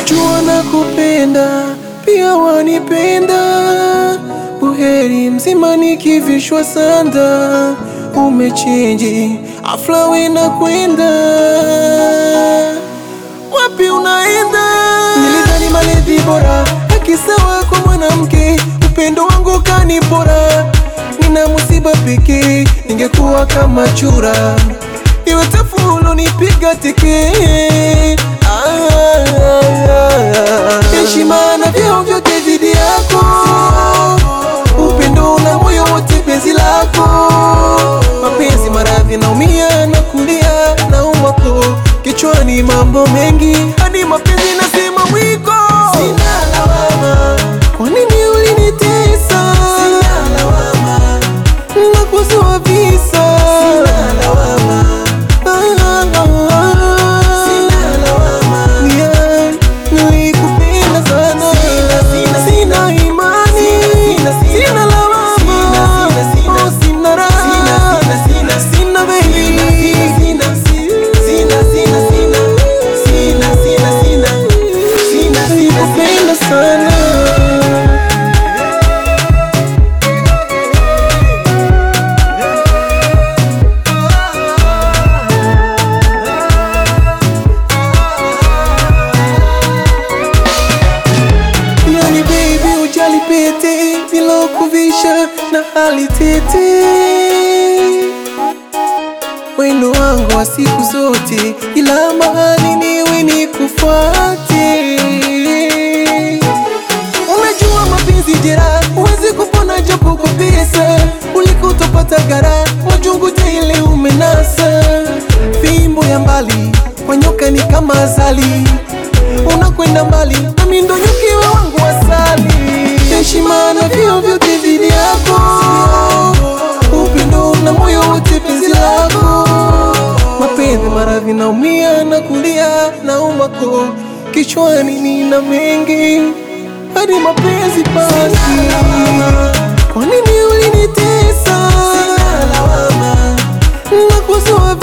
Najua nakupenda, pia wanipenda. Buheri mzima nikivishwa sanda. Umechange, afla wena kwenda. Wapi unaenda? Nilidhani malezi bora, haki sawa kwa mwanamke. Upendo wangu kanipora, nina musiba pekee. Ningekuwa kama chura, iwe tafulo nipiga teke. Heshima na vyeo vyote dhidi yako. Upendo na moyo wote penzi lako. Mapenzi maradhi naumia na kulia na umwako. Kichwani mambo mengi, hadi mapenzi nasema mwiko. Sina lawama, kwa nini ulinitesa? Sina lawama, nakuzua visa. Sina lawama, sina lawama, nilikupenda sana. Sina imani, sina lawama, sina raha, sina baby. Nilikupenda sana. Yani baby ujali pete, nilokuvisha na hali tete. Wendo wangu wa siku zote, ila mahali niwe nikufuate. Unajua mapenzi jera, huwezi kupona japo kwa pesa. Ulikutopata gara, majungu tele umenasa. Fimbo ya mbali, kwa nyoka ni kama asali. Unakwenda mbali, nami ndo nyuki wangu asali. Heshima na vyeo vyote dhidi yako. Upendo na moyo wote penzi lako. Mapenzi maradhi naumia na kulia na umwako. Kichwani nina mengi, hadi mapenzi basi. Kwa nini ulinitesa? Sina lawama, nakuzua